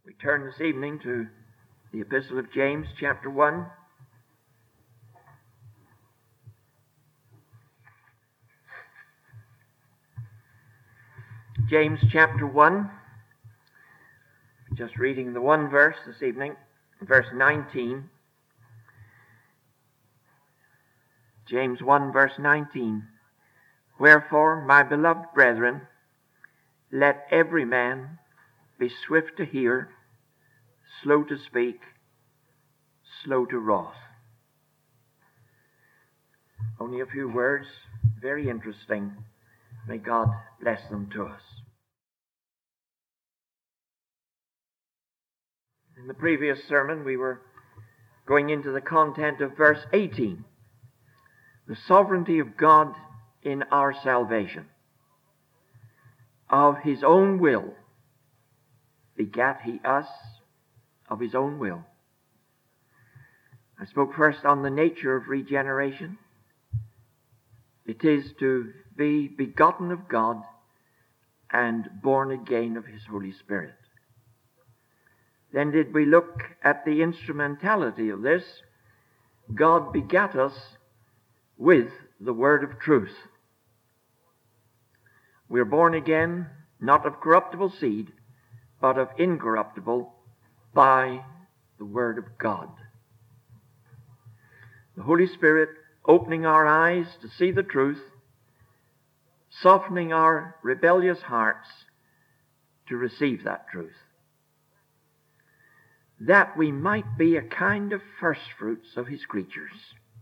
We turn this evening to the Epistle of James, chapter 1. James chapter 1. Just reading the one verse this evening, verse 19. James 1, verse 19. Wherefore, my beloved brethren, let every man be swift to hear, slow to speak, slow to wrath. Only a few words, very interesting. May God bless them to us. In the previous sermon, we were going into the content of verse 18. The sovereignty of God in our salvation. Of his own will begat he us, of his own will. I spoke first on the nature of regeneration. It is to be begotten of God and born again of his Holy Spirit. Then did we look at the instrumentality of this. God begat us with the word of truth. We are born again, not of corruptible seed, but of incorruptible, by the word of God. The Holy Spirit opening our eyes to see the truth, softening our rebellious hearts to receive that truth, that we might be a kind of first fruits of his creatures.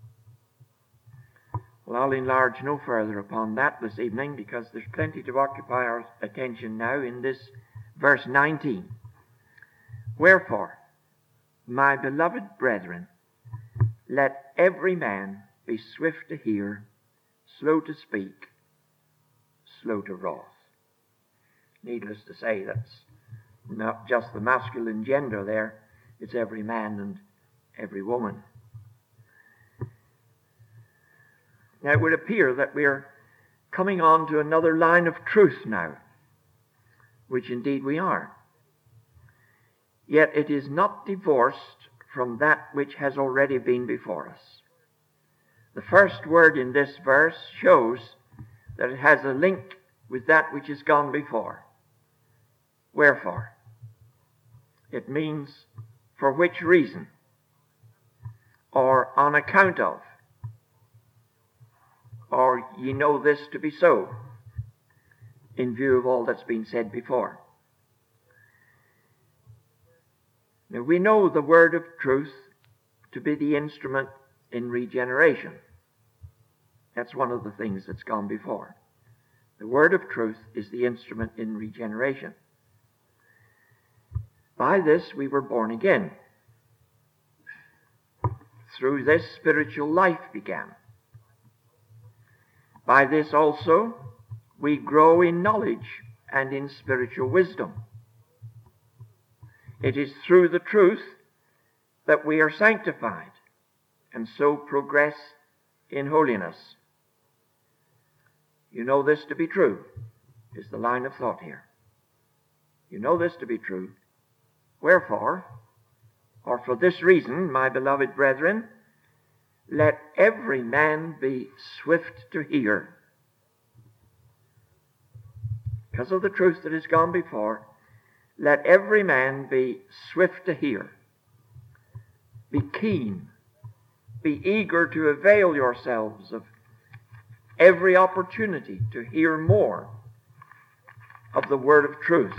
Well, I'll enlarge no further upon that this evening, because there's plenty to occupy our attention now in this verse 19. Wherefore, my beloved brethren, let every man be swift to hear, slow to speak, slow to wrath. Needless to say, that's not just the masculine gender there. It's every man and every woman. Now, it would appear that we're coming on to another line of truth now, which indeed we are. Yet it is not divorced from that which has already been before us. The first word in this verse shows that it has a link with that which has gone before. Wherefore? It means for which reason, or on account of, or ye know this to be so, in view of all that's been said before. Now, we know the word of truth to be the instrument in regeneration. That's one of the things that's gone before. The word of truth is the instrument in regeneration. By this we were born again. Through this spiritual life began. By this also we grow in knowledge and in spiritual wisdom. It is through the truth that we are sanctified and so progress in holiness. You know this to be true, is the line of thought here. You know this to be true. Wherefore, or for this reason, my beloved brethren, let every man be swift to hear. Because of the truth that has gone before, let every man be swift to hear. Be keen. Be eager to avail yourselves of every opportunity to hear more of the word of truth.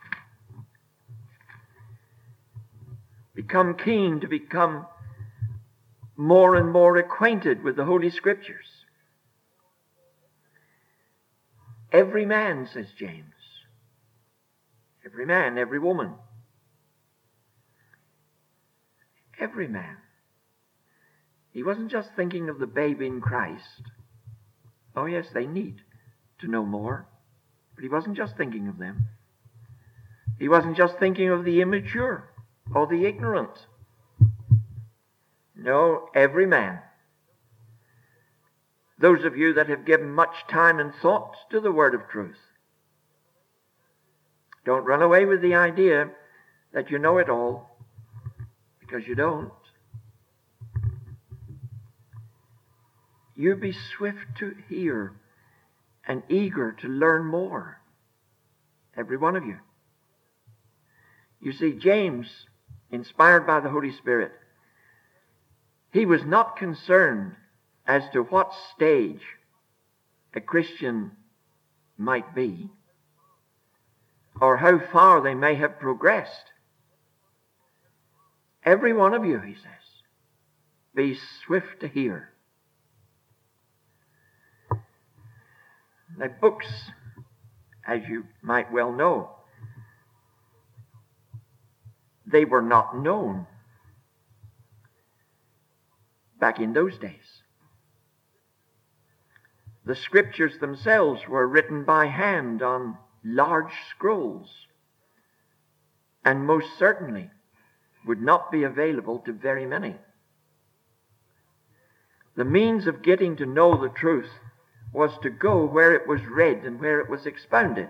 Become keen to become more and more acquainted with the Holy Scriptures. Every man, says James. Every man, every woman. Every man. He wasn't just thinking of the babe in Christ. Oh yes, they need to know more. But he wasn't just thinking of them. He wasn't just thinking of the immature or the ignorant. No, every man. Those of you that have given much time and thought to the word of truth. Don't run away with the idea that you know it all, because you don't. You be swift to hear and eager to learn more. Every one of you. You see, James, inspired by the Holy Spirit, he was not concerned as to what stage a Christian might be, or how far they may have progressed. Every one of you, he says, be swift to hear. Now, books, as you might well know, they were not known back in those days. The scriptures themselves were written by hand on large scrolls, and most certainly would not be available to very many. The means of getting to know the truth was to go where it was read and where it was expounded.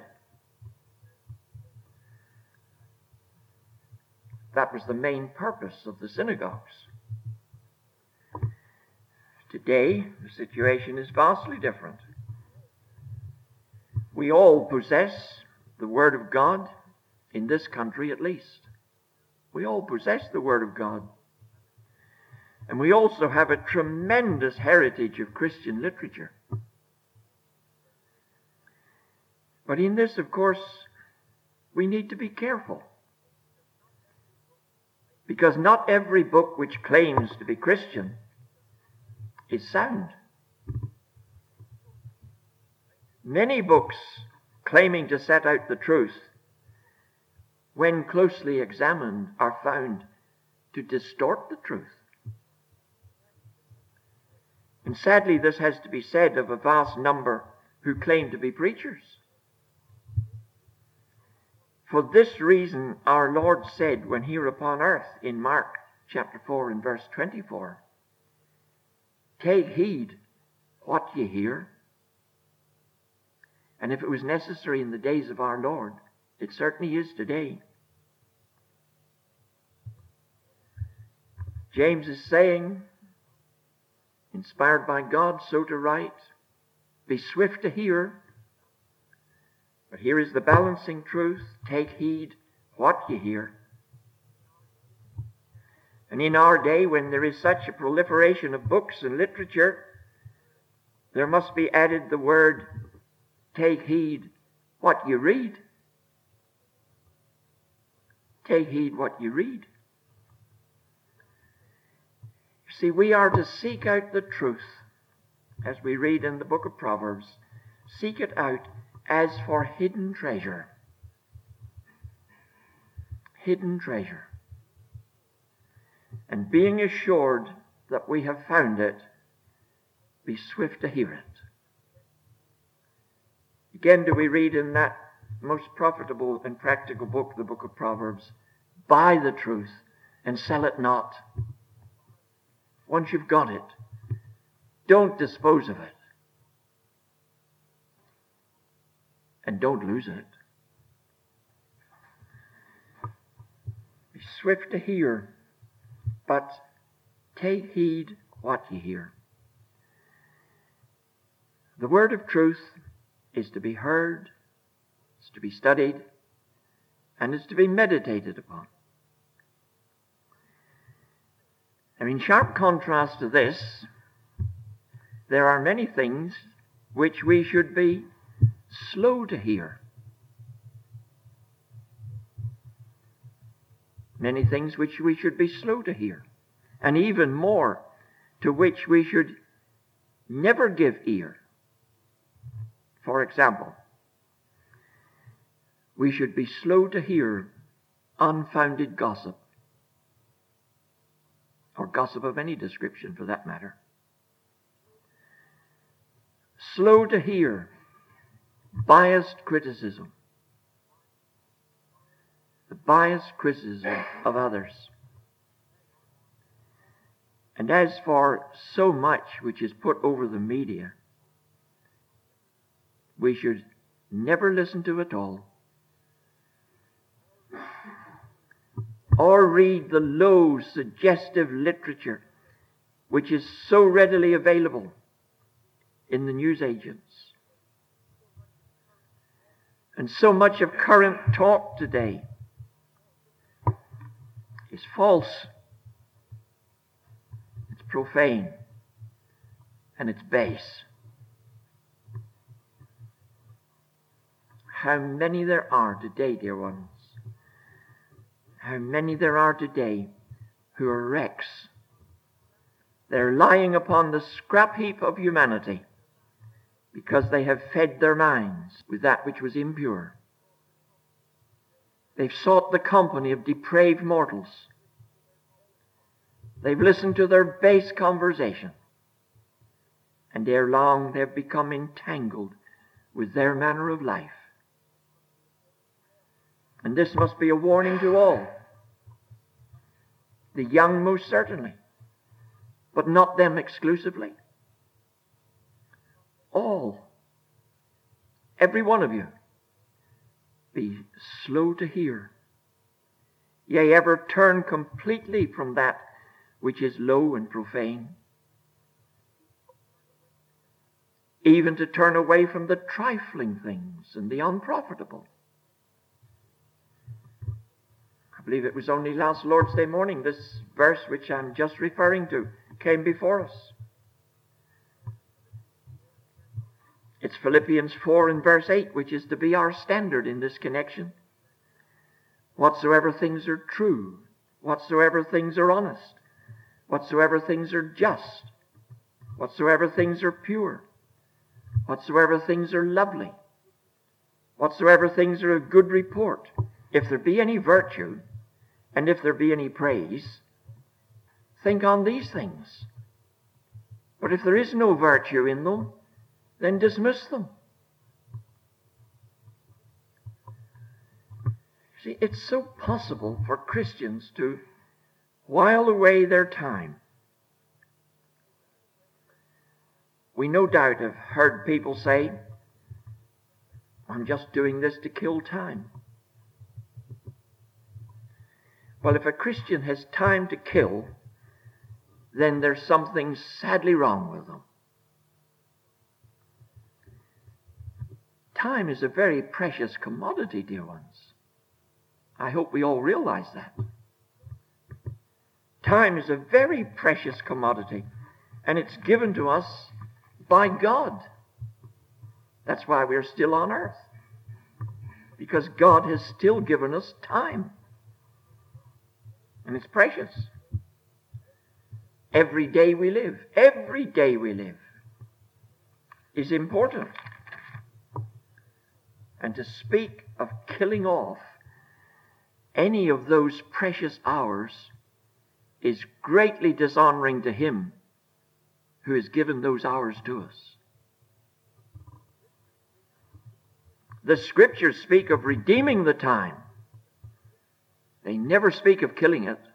That was the main purpose of the synagogues. Today, the situation is vastly different. We all possess the Word of God, in this country at least. We all possess the Word of God. And we also have a tremendous heritage of Christian literature. But in this, of course, we need to be careful. Because not every book which claims to be Christian is sound. Many books claiming to set out the truth, when closely examined, are found to distort the truth. And sadly, this has to be said of a vast number who claim to be preachers. For this reason, our Lord said when here upon earth in Mark chapter 4 and verse 24, "Take heed what ye hear." And if it was necessary in the days of our Lord, it certainly is today. James is saying, inspired by God so to write, be swift to hear. But here is the balancing truth. Take heed what ye hear. And in our day, when there is such a proliferation of books and literature, there must be added the word, take heed what you read. Take heed what you read. You see, we are to seek out the truth, as we read in the book of Proverbs. Seek it out as for hidden treasure. Hidden treasure. And being assured that we have found it, be swift to hear it. Again, do we read in that most profitable and practical book, the book of Proverbs, buy the truth and sell it not. Once you've got it, don't dispose of it. And don't lose it. Be swift to hear, but take heed what ye hear. The word of truth is to be heard, is to be studied, and is to be meditated upon. And in sharp contrast to this, there are many things which we should be slow to hear. Many things which we should be slow to hear. And even more, to which we should never give ear. For example, we should be slow to hear unfounded gossip, or gossip of any description for that matter. Slow to hear biased criticism, the biased criticism of others. And as for so much which is put over the media, we should never listen to it all. or read the low, suggestive literature which is so readily available in the newsagents. And so much of current talk today is false, it's profane, and it's base. How many there are today, dear ones, how many there are today who are wrecks. They're lying upon the scrap heap of humanity because they have fed their minds with that which was impure. They've sought the company of depraved mortals. They've listened to their base conversation. And ere long they've become entangled with their manner of life. And this must be a warning to all. The young most certainly, but not them exclusively. All, every one of you, be slow to hear, yea, ever turn completely from that which is low and profane, even to turn away from the trifling things and the unprofitable. I believe it was only last Lord's Day morning this verse which I'm just referring to came before us. It's Philippians 4 and verse 8, which is to be our standard in this connection. Whatsoever things are true, whatsoever things are honest, whatsoever things are just, whatsoever things are pure, whatsoever things are lovely, whatsoever things are of good report, if there be any virtue, and if there be any praise, think on these things. But if there is no virtue in them, then dismiss them. See, it's so possible for Christians to while away their time. We no doubt have heard people say, I'm just doing this to kill time. Well, if a Christian has time to kill, then there's something sadly wrong with them. Time is a very precious commodity, dear ones. I hope we all realize that. Time is a very precious commodity, and it's given to us by God. That's why we're still on earth, because God has still given us time. And it's precious. Every day we live is important. And to speak of killing off any of those precious hours is greatly dishonoring to Him who has given those hours to us. The Scriptures speak of redeeming the time. They never speak of killing it.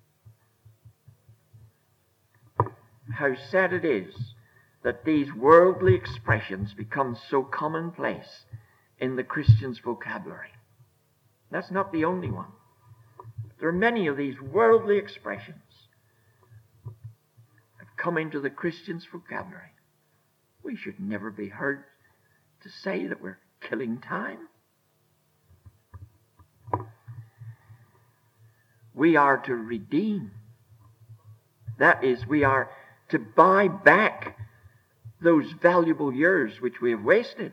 How sad it is that these worldly expressions become so commonplace in the Christian's vocabulary. That's not the only one. There are many of these worldly expressions that come into the Christian's vocabulary. We should never be heard to say that we're killing time. We are to redeem. That is, we are to buy back those valuable years which we have wasted.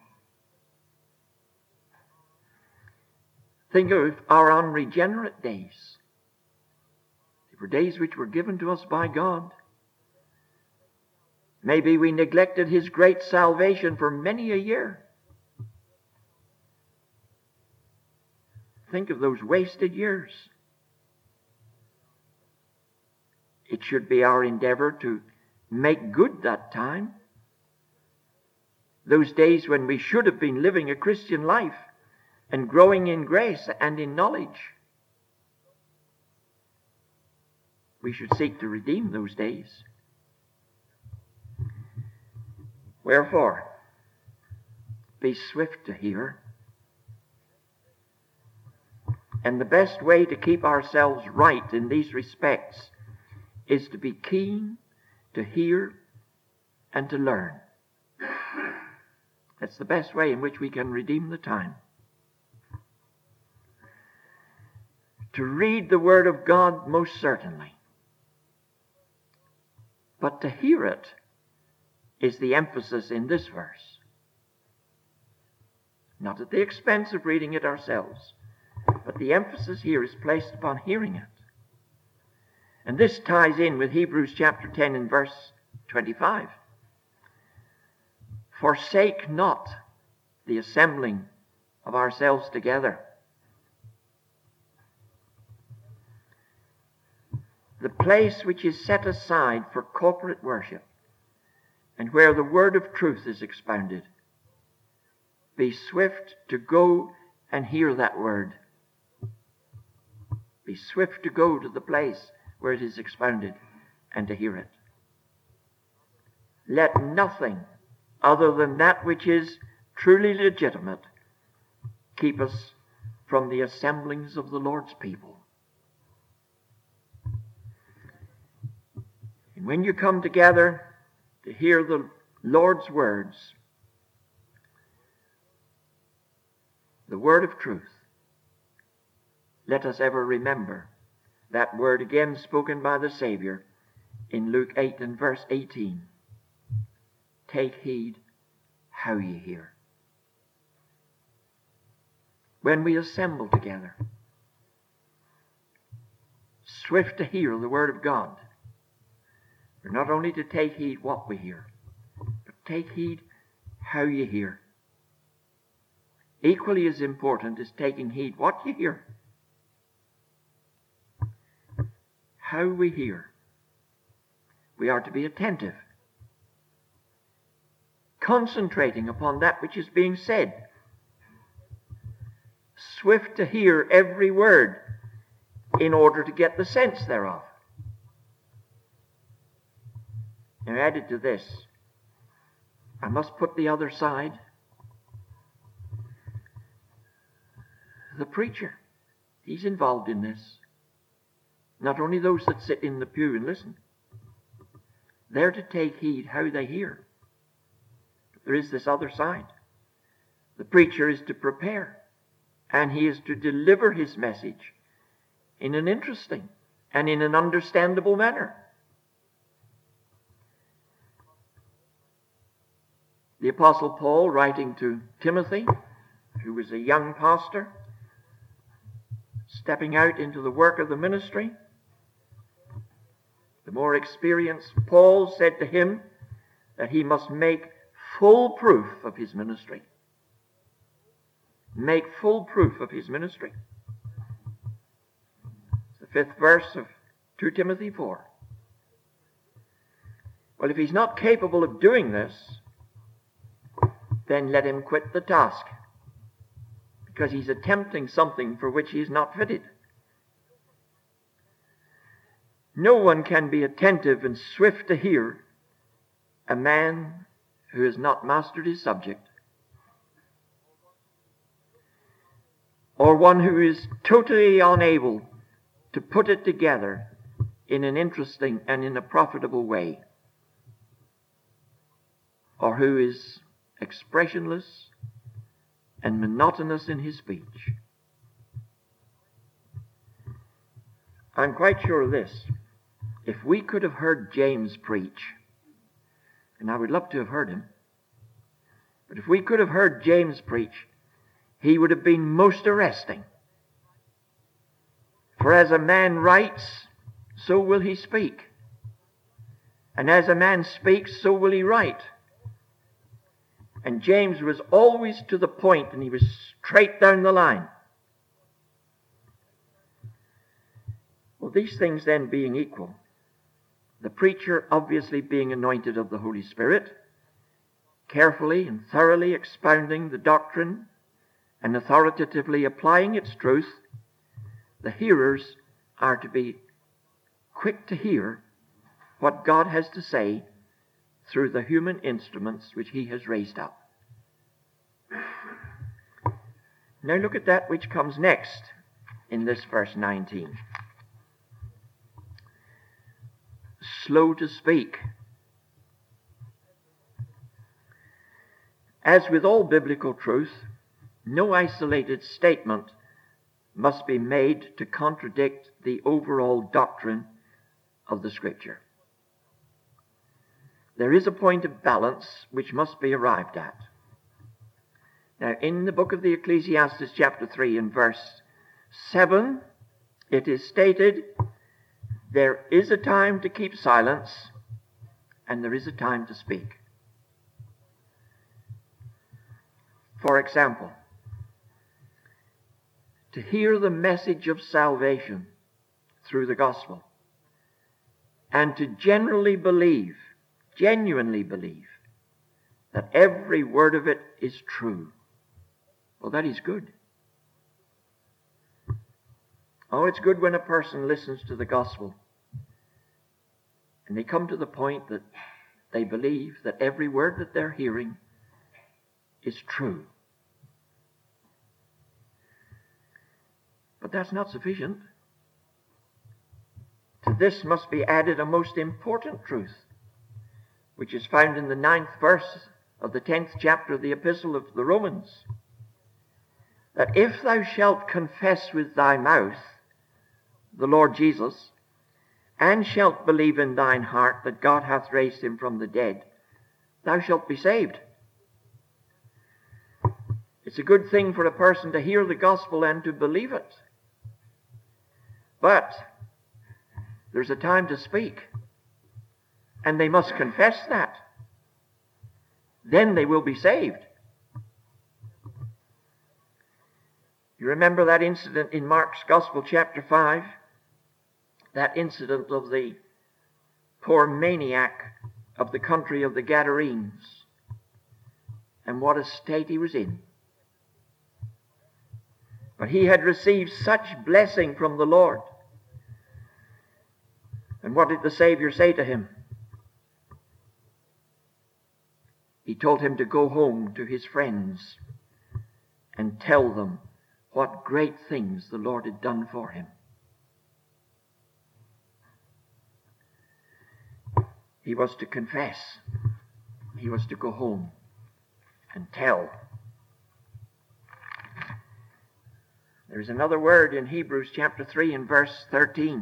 Think of our unregenerate days. They were days which were given to us by God. Maybe we neglected His great salvation for many a year. Think of those wasted years. It should be our endeavor to make good that time. Those days when we should have been living a Christian life and growing in grace and in knowledge. We should seek to redeem those days. Wherefore, be swift to hear And the best way to keep ourselves right in these respects is to be keen to hear and to learn. That's the best way in which we can redeem the time. To read the Word of God, most certainly. But to hear it is the emphasis in this verse. Not at the expense of reading it ourselves, but the emphasis here is placed upon hearing it. And this ties in with Hebrews chapter 10 and verse 25. Forsake not the assembling of ourselves together. The place which is set aside for corporate worship, and where the word of truth is expounded. Be swift to go and hear that word. Be swift to go to the place where it is expounded and to hear it. Let nothing other than that which is truly legitimate keep us from the assemblings of the Lord's people. And when you come together to hear the Lord's words, the word of truth, let us ever remember that word again spoken by the Savior in Luke 8 and verse 18. Take heed how ye hear. When we assemble together, swift to hear the word of God, we're not only to take heed what we hear, but take heed how you hear. Equally as important is taking heed what you hear. How we hear. We are to be attentive, concentrating upon that which is being said, swift to hear every word in order to get the sense thereof. Now, added to this, I must put the other side. The preacher, he's involved in this. Not only those that sit in the pew and listen. They're to take heed how they hear. But there is this other side. The preacher is to prepare, and he is to deliver his message in an interesting and in an understandable manner. The Apostle Paul, writing to Timothy, who was a young pastor, stepping out into the work of the ministry, the more experienced Paul said to him that he must make full proof of his ministry. Make full proof of his ministry. It's the 5th verse of 2 Timothy 4. Well, if he's not capable of doing this, then let him quit the task, because he's attempting something for which he is not fitted. No one can be attentive and swift to hear a man who has not mastered his subject, or one who is totally unable to put it together in an interesting and in a profitable way, or who is expressionless and monotonous in his speech. I'm quite sure of this. If we could have heard James preach, and I would love to have heard him, but if we could have heard James preach, he would have been most arresting. For as a man writes, so will he speak. And as a man speaks, so will he write. And James was always to the point, and he was straight down the line. Well, these things then being equal, the preacher obviously being anointed of the Holy Spirit, carefully and thoroughly expounding the doctrine and authoritatively applying its truth, the hearers are to be quick to hear what God has to say through the human instruments which he has raised up. Now look at that which comes next in this verse 19. Slow to speak. As with all biblical truth, no isolated statement must be made to contradict the overall doctrine of the Scripture. There is a point of balance which must be arrived at. Now, in the book of the Ecclesiastes, chapter 3 and verse 7, it is stated, there is a time to keep silence, and there is a time to speak. For example, to hear the message of salvation through the gospel, and to genuinely believe, that every word of it is true. Well, that is good. Oh, it's good when a person listens to the gospel and they come to the point that they believe that every word that they're hearing is true. But that's not sufficient. To this must be added a most important truth, which is found in the 9th verse of the 10th chapter of the Epistle of the Romans, that if thou shalt confess with thy mouth the Lord Jesus, and shalt believe in thine heart that God hath raised him from the dead, thou shalt be saved. It's a good thing for a person to hear the gospel and to believe it. But there's a time to speak, and they must confess that. Then they will be saved. You remember that incident in Mark's Gospel, chapter 5? That incident of the poor maniac of the country of the Gadarenes, and what a state he was in. But he had received such blessing from the Lord. And what did the Savior say to him? He told him to go home to his friends and tell them what great things the Lord had done for him. He was to confess. He was to go home and tell. There's another word in Hebrews chapter 3 and verse 13.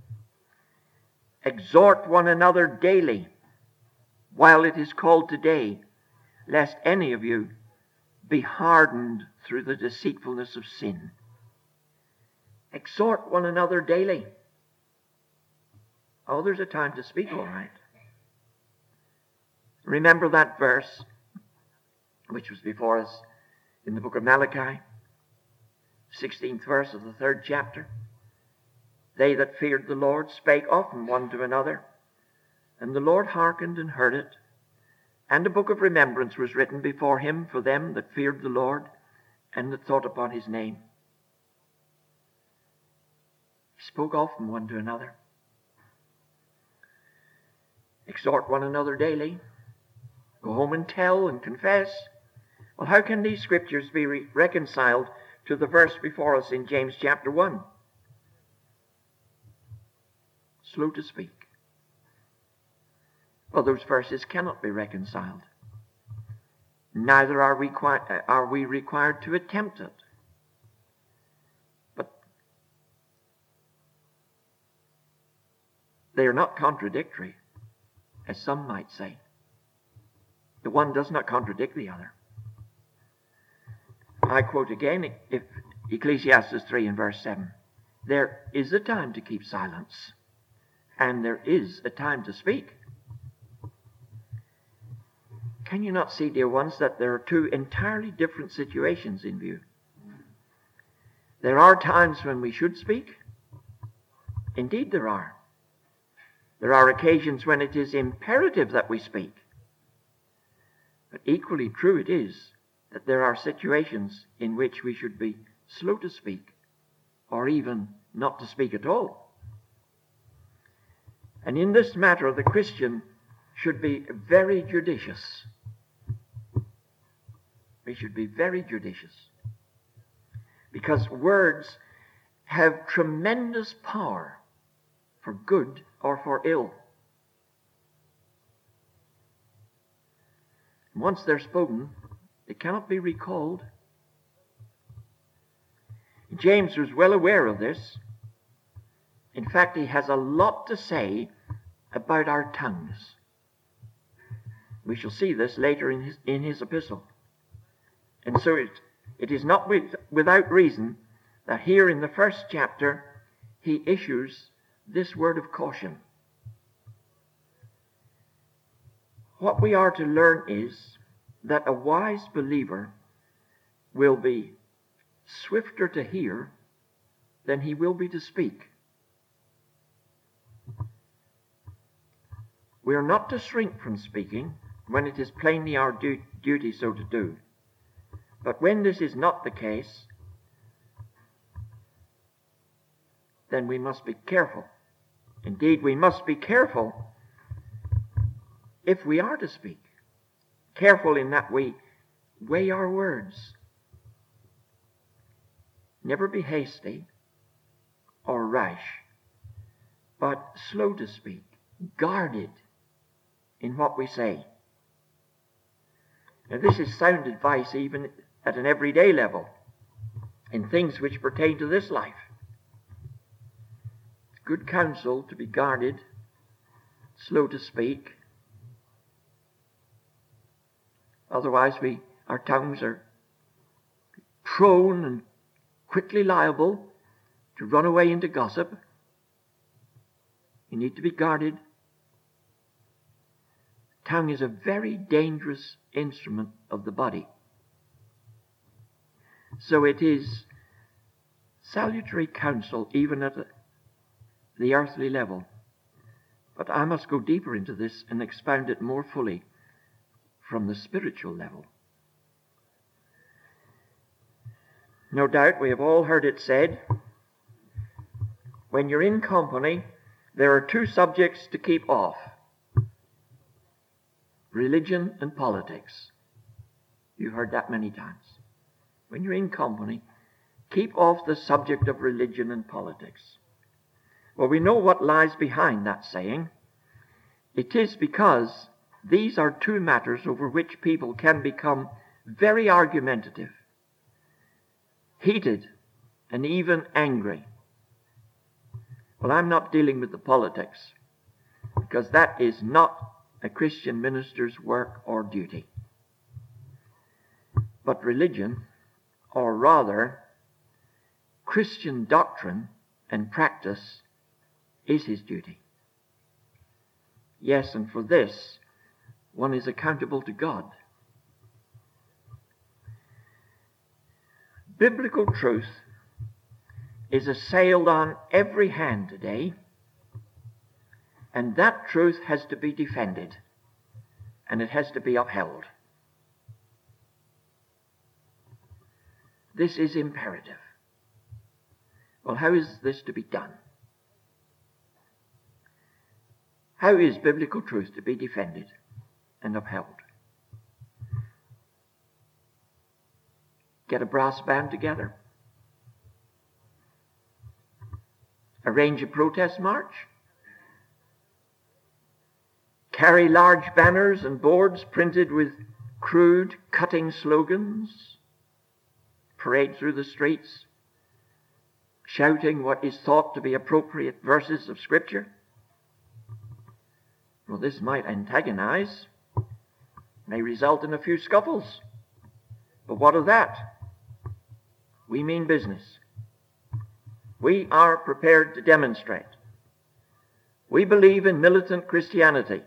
Exhort one another daily, while it is called today, lest any of you be hardened through the deceitfulness of sin. Exhort one another daily. Oh, there's a time to speak, all right. Remember that verse, which was before us in the book of Malachi, 16th verse of the 3rd chapter. They that feared the Lord spake often one to another, and the Lord hearkened and heard it. And a book of remembrance was written before him for them that feared the Lord and that thought upon his name. He spoke often one to another. Exhort one another daily. Go home and tell and confess. Well, how can these scriptures be reconciled to the verse before us in James chapter 1? Slow to speak. Well, those verses cannot be reconciled. Neither are we required to attempt it. But they are not contradictory, as some might say. The one does not contradict the other. I quote again Ecclesiastes 3 and verse 7. There is a time to keep silence, and there is a time to speak. Can you not see, dear ones, that there are two entirely different situations in view? There are times when we should speak. Indeed, there are. There are occasions when it is imperative that we speak. But equally true it is that there are situations in which we should be slow to speak, or even not to speak at all. And in this matter, the Christian should be very judicious. We should be very judicious. Because words have tremendous power for good or for ill. Once they're spoken, they cannot be recalled. James was well aware of this. In fact, he has a lot to say about our tongues. We shall see this later in his epistle. And so it is not without reason that here in the first chapter he issues this word of caution. What we are to learn is that a wise believer will be swifter to hear than he will be to speak. We are not to shrink from speaking when it is plainly our duty so to do. But when this is not the case, then we must be careful. Indeed, we must be careful if we are to speak. Careful in that we weigh our words. Never be hasty or rash, but slow to speak, guarded in what we say. Now, this is sound advice even at an everyday level, in things which pertain to this life. It's good counsel to be guarded, slow to speak. Otherwise, our tongues are prone and quickly liable to run away into gossip. You need to be guarded. Tongue is a very dangerous instrument of the body. So it is salutary counsel even at the earthly level. But I must go deeper into this and expound it more fully from the spiritual level. No doubt we have all heard it said, when you're in company, there are two subjects to keep off: religion and politics. You've heard that many times. When you're in company, keep off the subject of religion and politics. Well, we know what lies behind that saying. It is because these are two matters over which people can become very argumentative, heated, and even angry. Well, I'm not dealing with the politics, because that is not a Christian minister's work or duty. But religion, or rather, Christian doctrine and practice, is his duty. Yes, and for this, one is accountable to God. Biblical truth is assailed on every hand today, and that truth has to be defended, and it has to be upheld. This is imperative. Well, how is this to be done? How is biblical truth to be defended and upheld? Get a brass band together. Arrange a protest march. Carry large banners and boards printed with crude, cutting slogans. Parade through the streets, shouting what is thought to be appropriate verses of Scripture. Well, this might antagonize, may result in a few scuffles. But what of that? We mean business. We are prepared to demonstrate. We believe in militant Christianity.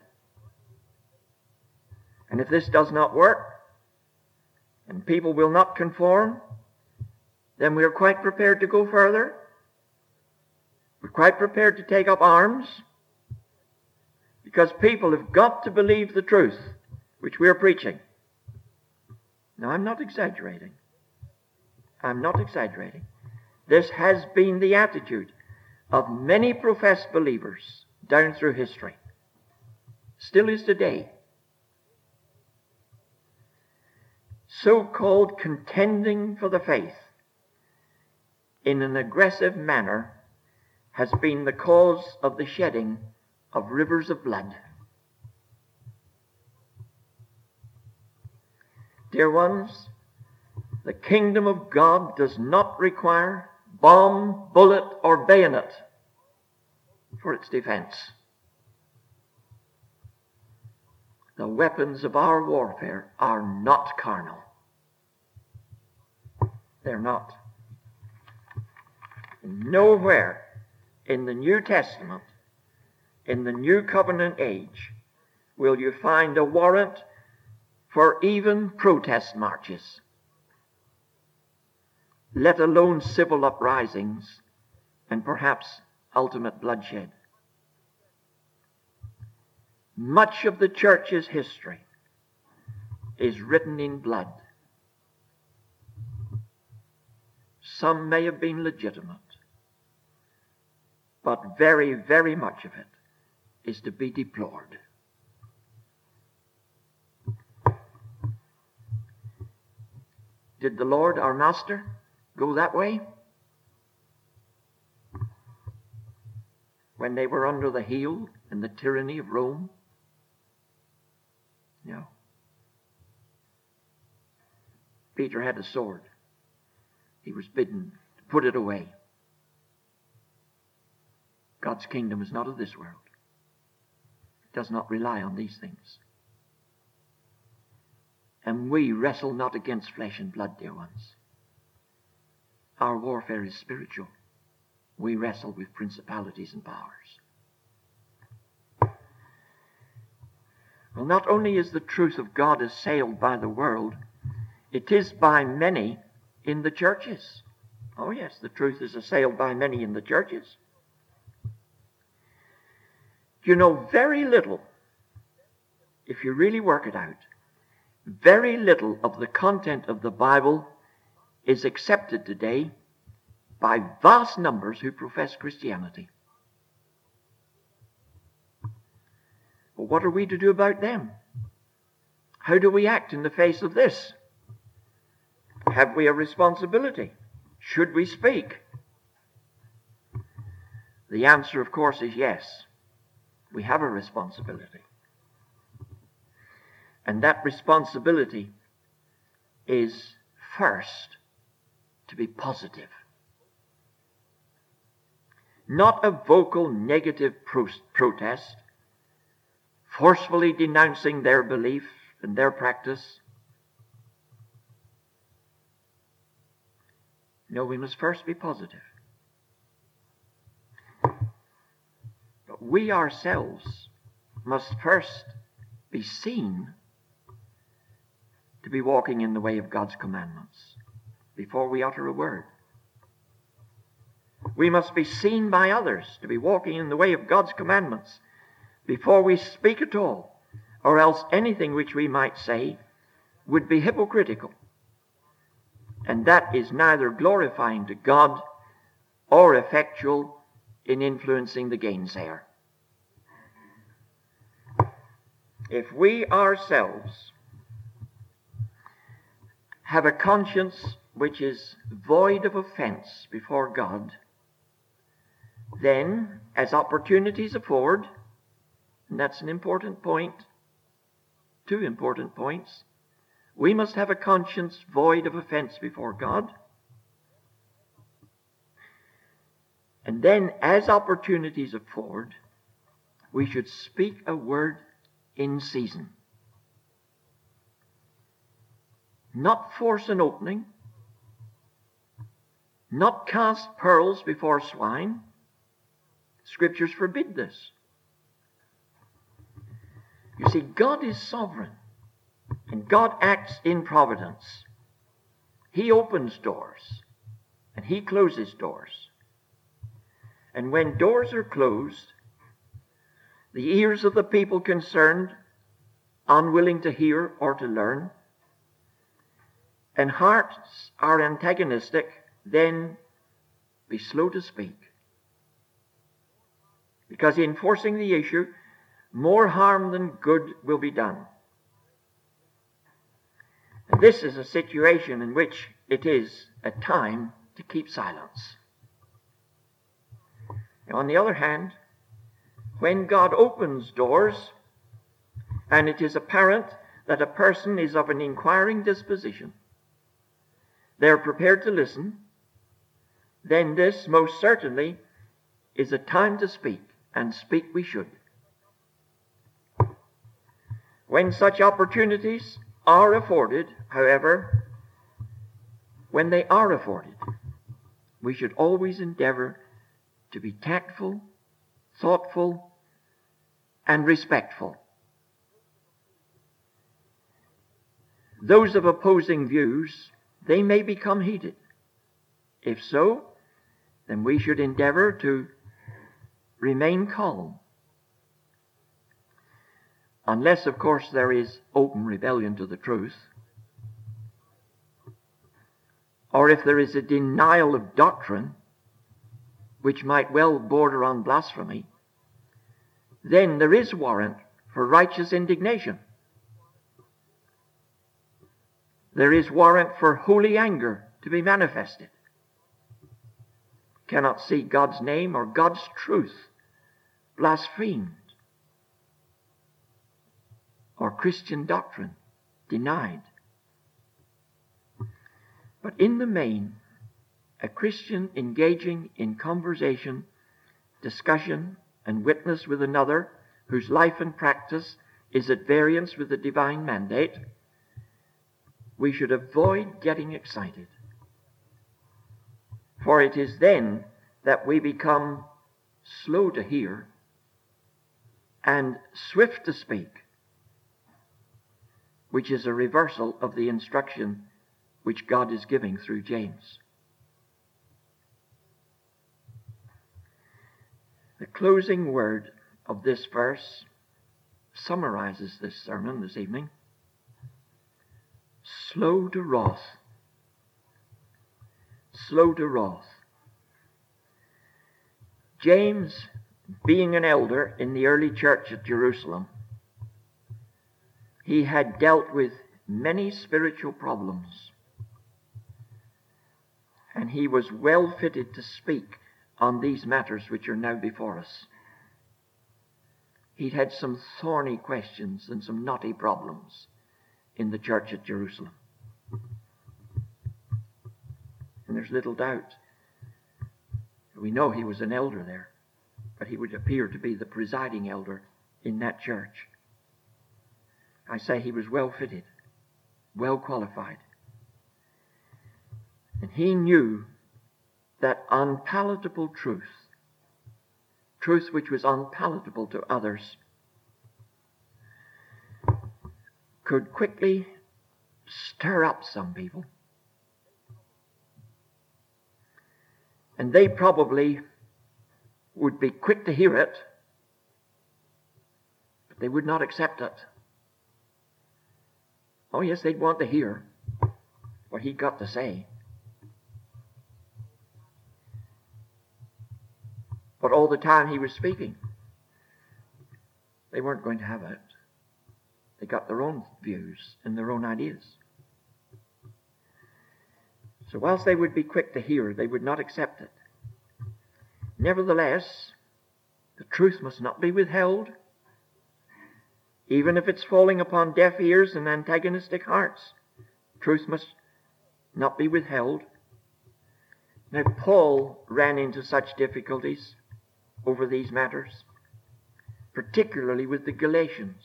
And if this does not work, and people will not conform, then we are quite prepared to go further. We're quite prepared to take up arms, because people have got to believe the truth which we are preaching. Now, I'm not exaggerating. I'm not exaggerating. This has been the attitude of many professed believers down through history. Still is today. So-called contending for the faith in an aggressive manner has been the cause of the shedding of rivers of blood. Dear ones, the kingdom of God does not require bomb, bullet, or bayonet for its defense. The weapons of our warfare are not carnal. They're not. Nowhere in the New Testament, in the New Covenant age, will you find a warrant for even protest marches, let alone civil uprisings and perhaps ultimate bloodshed. Much of the church's history is written in blood. Some may have been legitimate, but very, very much of it is to be deplored. Did the Lord, our Master, go that way? When they were under the heel and the tyranny of Rome? No. Peter had a sword. He was bidden to put it away. God's kingdom is not of this world. It does not rely on these things. And we wrestle not against flesh and blood, dear ones. Our warfare is spiritual. We wrestle with principalities and powers. Well, not only is the truth of God assailed by the world, it is by many in the churches. Oh yes, the truth is assailed by many in the churches. You know, very little, if you really work it out, very little of the content of the Bible is accepted today by vast numbers who profess Christianity. Well, what are we to do about them? How do we act in the face of this? Have we a responsibility? Should we speak? The answer, of course, is yes. We have a responsibility. And that responsibility is first to be positive. Not a vocal negative protest, forcefully denouncing their belief and their practice. No, we must first be positive. But we ourselves must first be seen to be walking in the way of God's commandments before we utter a word. We must be seen by others to be walking in the way of God's commandments before we speak at all, or else anything which we might say would be hypocritical. And that is neither glorifying to God or effectual in influencing the gainsayer. If we ourselves have a conscience which is void of offense before God, then, as opportunities afford, and that's an important point, 2 important points, we must have a conscience void of offense before God. And then, as opportunities afford, we should speak a word in season. Not force an opening, not cast pearls before swine. Scriptures forbid this. You see, God is sovereign, and God acts in providence. He opens doors, and He closes doors. And when doors are closed, the ears of the people concerned, unwilling to hear or to learn, and hearts are antagonistic, then be slow to speak. Because in forcing the issue, more harm than good will be done. And this is a situation in which it is a time to keep silence. Now, on the other hand, when God opens doors, and it is apparent that a person is of an inquiring disposition, they are prepared to listen, then this most certainly is a time to speak, and speak we should. When such opportunities are afforded, however, when they are afforded, we should always endeavor to be tactful, thoughtful, and respectful. Those of opposing views, they may become heated. If so, then we should endeavor to remain calm. Unless, of course, there is open rebellion to the truth, or if there is a denial of doctrine, which might well border on blasphemy, then there is warrant for righteous indignation. There is warrant for holy anger to be manifested. Cannot see God's name or God's truth blasphemed, or Christian doctrine denied. But in the main, a Christian engaging in conversation, discussion, and witness with another whose life and practice is at variance with the divine mandate, we should avoid getting excited. For it is then that we become slow to hear and swift to speak, which is a reversal of the instruction which God is giving through James. The closing word of this verse summarizes this sermon this evening. Slow to wrath. Slow to wrath. James, being an elder in the early church at Jerusalem, he had dealt with many spiritual problems, and he was well fitted to speak on these matters which are now before us. He'd had some thorny questions and some knotty problems in the church at Jerusalem. And there's little doubt. We know he was an elder there, but he would appear to be the presiding elder in that church. I say he was well fitted, well qualified. And he knew that unpalatable truth which was unpalatable to others, could quickly stir up some people. And they probably would be quick to hear it, but they would not accept it. Oh yes, they'd want to hear what he'd got to say. But all the time he was speaking, they weren't going to have it. They got their own views and their own ideas. So whilst they would be quick to hear, they would not accept it. Nevertheless, the truth must not be withheld, even if it's falling upon deaf ears and antagonistic hearts. Truth must not be withheld. Now, Paul ran into such difficulties over these matters, particularly with the Galatians.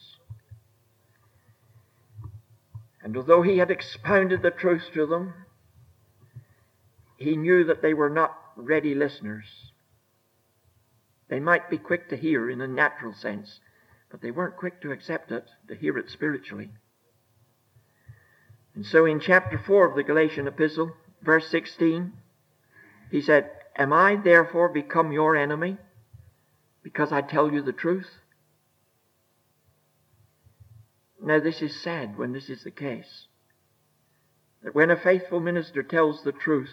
And although he had expounded the truth to them, he knew that they were not ready listeners. They might be quick to hear in a natural sense, but they weren't quick to accept it, to hear it spiritually. And so in chapter 4 of the Galatian epistle, verse 16, he said, "Am I therefore become your enemy because I tell you the truth?" Now this is sad when this is the case. That when a faithful minister tells the truth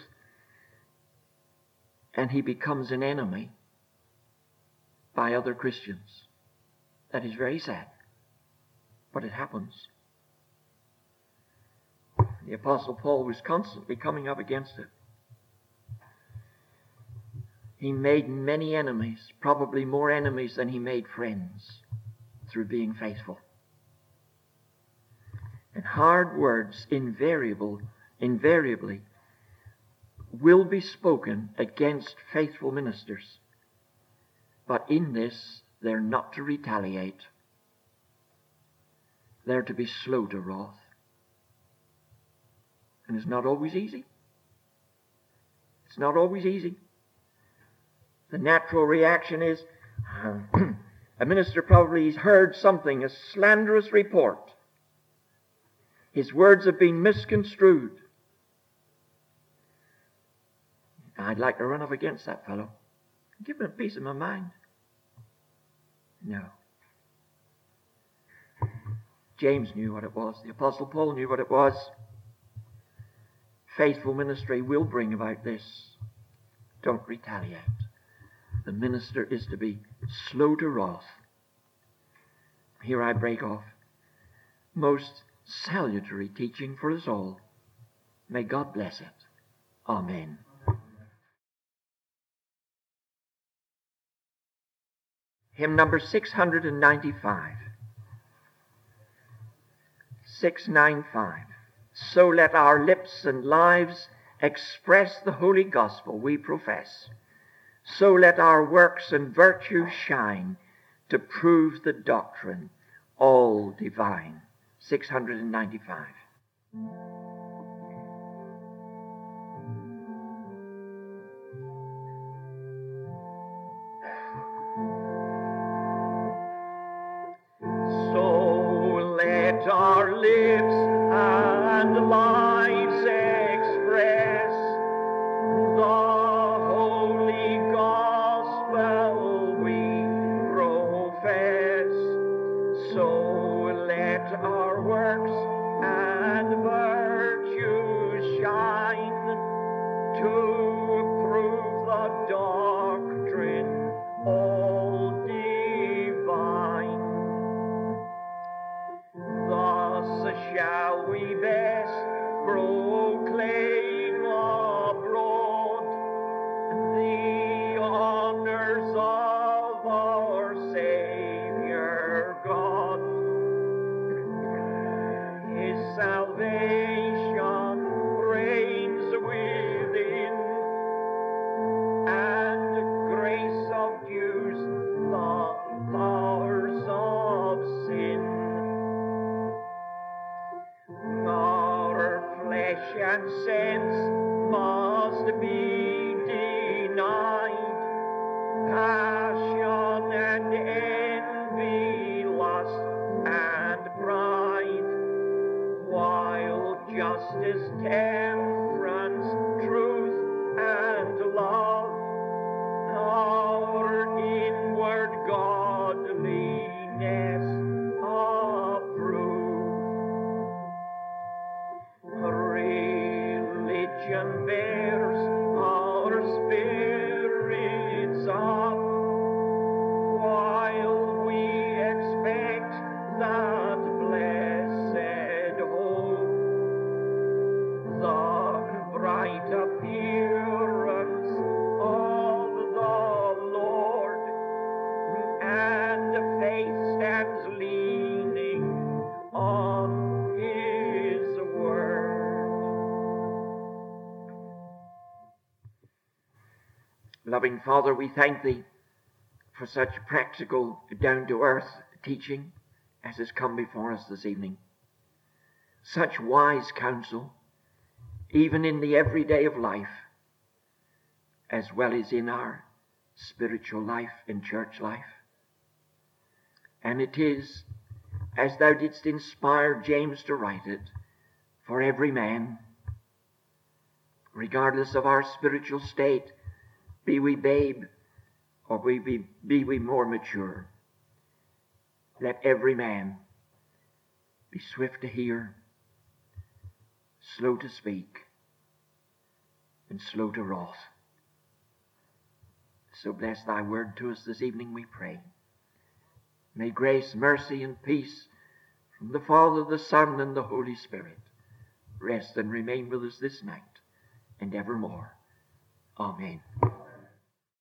and he becomes an enemy by other Christians, that is very sad. But it happens. The Apostle Paul was constantly coming up against it. He made many enemies, probably more enemies than he made friends, through being faithful. And hard words invariably will be spoken against faithful ministers. But in this, they're not to retaliate. They're to be slow to wrath. And it's not always easy. It's not always easy. The natural reaction is, a minister probably has heard something, a slanderous report. His words have been misconstrued. I'd like to run up against that fellow. Give him a piece of my mind. No. James knew what it was. The Apostle Paul knew what it was. Faithful ministry will bring about this. Don't retaliate. The minister is to be slow to wrath. Here I break off. Most salutary teaching for us all. May God bless it. Amen. Hymn number 695. 695. So let our lips and lives express the holy gospel we profess. So let our works and virtues shine to prove the doctrine all divine. 695. So let our lips and lives express the holy gospel we profess. So let our works and virtues shine to prove the doctrine all divine. Thus shall we best proclaim abroad the honors of our Savior God. His salvation reigns within, and grace subdues the powers of sin. Our flesh and sense must be denied, passion and envy, lust and pride, while justice, temperance, truth, and love our inward godliness approve. Religion bears our spirits up, while we expect that blessed hope, the bright appearance of the Lord, and faith stands leaning on His word. Loving Father, we thank Thee for such practical, down-to-earth teaching as has come before us this evening. Such wise counsel, even in the everyday of life, as well as in our spiritual life and church life. And it is, as Thou didst inspire James to write it, for every man, regardless of our spiritual state, be we babe or be we more mature. Let every man be swift to hear, slow to speak, and slow to wrath. So bless Thy word to us this evening, we pray. May grace, mercy, and peace from the Father, the Son, and the Holy Spirit rest and remain with us this night and evermore. Amen.